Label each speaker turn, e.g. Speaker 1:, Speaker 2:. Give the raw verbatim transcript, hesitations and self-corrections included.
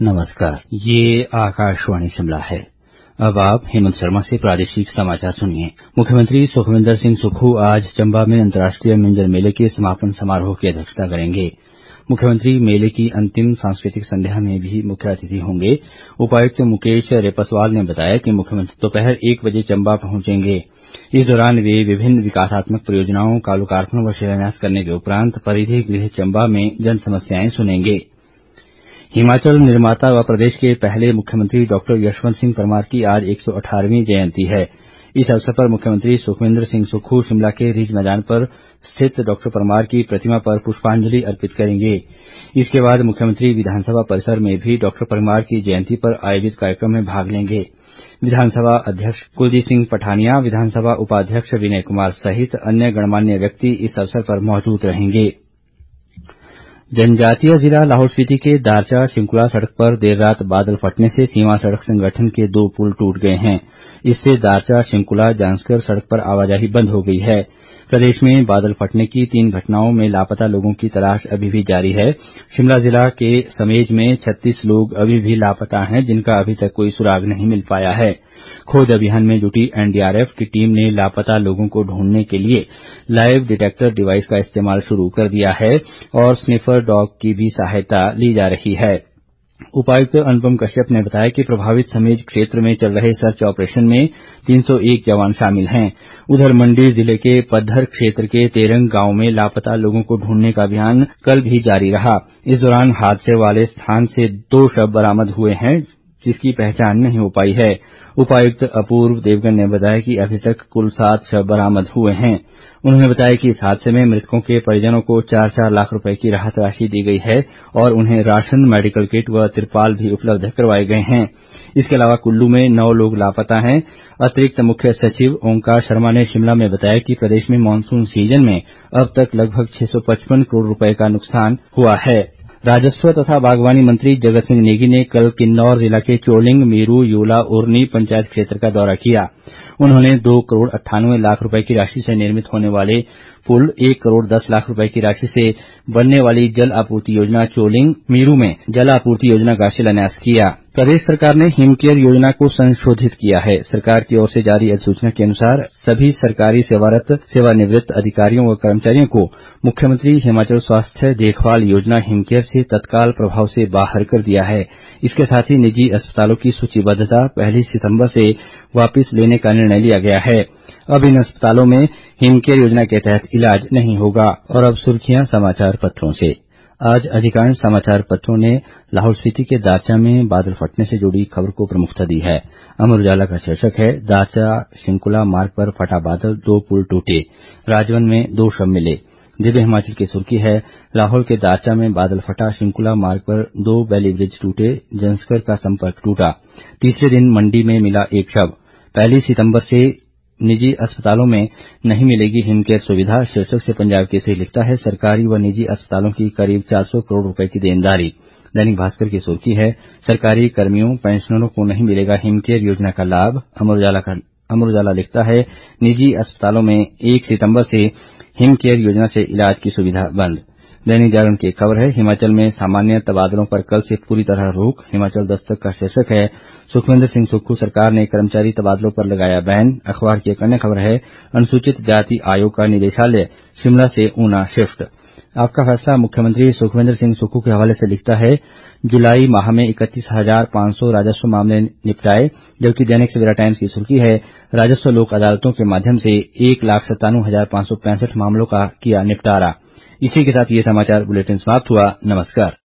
Speaker 1: नमस्कार, ये आकाशवाणी शिमला है। अब आप हेमंत शर्मा से प्रादेशिक समाचार सुनिए। मुख्यमंत्री सुखविंदर सिंह सुक्खू आज चंबा में अंतर्राष्ट्रीय मिंजर मेले के समापन समारोह की अध्यक्षता करेंगे। मुख्यमंत्री मेले की अंतिम सांस्कृतिक संध्या में भी मुख्य अतिथि होंगे। उपायुक्त मुकेश रेपसवाल ने बताया कि मुख्यमंत्री दोपहर एक बजे चंबा पहुंचेंगे। इस दौरान वे विभिन्न विकासात्मक परियोजनाओं का लोकार्पण व शिलान्यास करने के उपरांत परिधि गृह चंबा में जन समस्याएं सुनेंगे। हिमाचल निर्माता व प्रदेश के पहले मुख्यमंत्री डॉक्टर यशवंत सिंह परमार की आज एक सौ अठारहवीं जयंती है। इस अवसर पर मुख्यमंत्री सुखविंदर सिंह सुक्खू शिमला के रिज मैदान पर स्थित डॉक्टर परमार की प्रतिमा पर पुष्पांजलि अर्पित करेंगे। इसके बाद मुख्यमंत्री विधानसभा परिसर में भी डॉक्टर परमार की जयंती पर आयोजित कार्यक्रम में भाग लेंगे। विधानसभा अध्यक्ष कुलदीप सिंह पठानिया, विधानसभा उपाध्यक्ष विनय कुमार सहित अन्य गणमान्य व्यक्ति इस अवसर पर मौजूद रहेंगे। जनजातीय जिला लाहौल स्पीति के दारचा शिंकुला सड़क पर देर रात बादल फटने से सीमा सड़क संगठन के दो पुल टूट गए हैं। इससे दारचा शिंकुला जांस्कर सड़क पर आवाजाही बंद हो गई है। प्रदेश में बादल फटने की तीन घटनाओं में लापता लोगों की तलाश अभी भी जारी है। शिमला जिला के समेज में छत्तीस लोग अभी भी लापता हैं, जिनका अभी तक कोई सुराग नहीं मिल पाया है। खोज अभियान में जुटी एनडीआरएफ की टीम ने लापता लोगों को ढूंढने के लिए लाइव डिटेक्टर डिवाइस का इस्तेमाल शुरू कर दिया है और स्निफर डॉग की भी सहायता ली जा रही है। उपायुक्त अनुपम कश्यप ने बताया कि प्रभावित समेज क्षेत्र में चल रहे सर्च ऑपरेशन में तीन सौ एक जवान शामिल हैं। उधर मंडी जिले के पद्धर क्षेत्र के तेरंग गांव में लापता लोगों को ढूंढने का अभियान कल भी जारी रहा। इस दौरान हादसे वाले स्थान से दो शव बरामद हुए हैं, जिसकी पहचान नहीं हो पाई है। उपायुक्त अपूर्व देवगन ने बताया कि अभी तक कुल सात शव बरामद हुए हैं। उन्होंने बताया कि इस हादसे में मृतकों के परिजनों को चार चार लाख रुपए की राहत राशि दी गई है और उन्हें राशन, मेडिकल किट व तिरपाल भी उपलब्ध करवाए गए हैं। इसके अलावा कुल्लू में नौ लोग लापता हैं। अतिरिक्त मुख्य सचिव ओंकार शर्मा ने शिमला में बताया कि प्रदेश में मानसून सीजन में अब तक लगभग छह सौ पचपन करोड़ रुपए का नुकसान हुआ है। राजस्व तथा बागवानी मंत्री जगत सिंह नेगी ने कल किन्नौर जिला के चोलिंग, मीरू, योला, उरनी पंचायत क्षेत्र का दौरा किया। उन्होंने दो करोड़ अट्ठानवे लाख रुपए की राशि से निर्मित होने वाले पुल, एक करोड़ दस लाख रुपए की राशि से बनने वाली जल आपूर्ति योजना चोलिंग मीरू में जल आपूर्ति योजना का शिलान्यास किया। प्रदेश सरकार ने हिमकेयर योजना को संशोधित किया है। सरकार की ओर से जारी अधिसूचना के अनुसार सभी सरकारी सेवारत सेवानिवृत्त अधिकारियों व कर्मचारियों को मुख्यमंत्री हिमाचल स्वास्थ्य देखभाल योजना हिमकेयर से तत्काल प्रभाव से बाहर कर दिया है। इसके साथ ही निजी अस्पतालों की सूचीबद्धता पहली सितंबर से वापस लेने का निर्णय लिया गया है। अब इन अस्पतालों में हिमकेयर योजना के तहत इलाज नहीं होगा। और अब सुर्खियां समाचार पत्रों से। आज अधिकांश समाचार पत्रों ने लाहौल स्पीति के दारचा में बादल फटने से जुड़ी खबर को प्रमुखता दी है। अमर उजाला का शीर्षक है, दारचा शिंकुला मार्ग पर फटा बादल, दो पुल टूटे, राजवन में दो शव मिले। दिव्य हिमाचल की सुर्खी है, लाहौल के दारचा में बादल फटा, शिंकुला मार्ग पर दो बैली ब्रिज टूटे, जंस्कर का संपर्क टूटा। तीसरे दिन मंडी में मिला एक शव। पहली सितंबर से निजी अस्पतालों में नहीं मिलेगी हिमकेयर सुविधा। शीर्षक से पंजाब केसरी लिखता है, सरकारी व निजी अस्पतालों की करीब चार सौ करोड़ रुपए की देनदारी। दैनिक भास्कर की सुर्खी है, सरकारी कर्मियों पेंशनरों को नहीं मिलेगा हिमकेयर योजना का लाभ। अमर उजाला का अमर उजाला लिखता है, निजी अस्पतालों में एक सितंबर से हिमकेयर योजना से इलाज की सुविधा बंद। दैनिक जागरण की खबर है, हिमाचल में सामान्य तबादलों पर कल से पूरी तरह रोक। हिमाचल दस्तक का शीर्षक है, सुखविंदर सिंह सुक्खू सरकार ने कर्मचारी तबादलों पर लगाया बैन। अखबार की एक अन्य खबर है, अनुसूचित जाति आयोग का निदेशालय शिमला से ऊना शिफ्ट। आपका फैसला मुख्यमंत्री सुखविंदर सिंह सुक्खू के हवाले से लिखता है, जुलाई माह में इकतीस हजार पांच सौ राजस्व मामले निपटाए। जबकि दैनिक सवेरा टाइम्स की सुर्खी है, राजस्व लोक अदालतों के माध्यम से एक लाख सत्तानवे हजार पांच सौ पैंसठ मामलों का किया निपटारा। इसी के साथ ये समाचार बुलेटिन समाप्त हुआ। नमस्कार।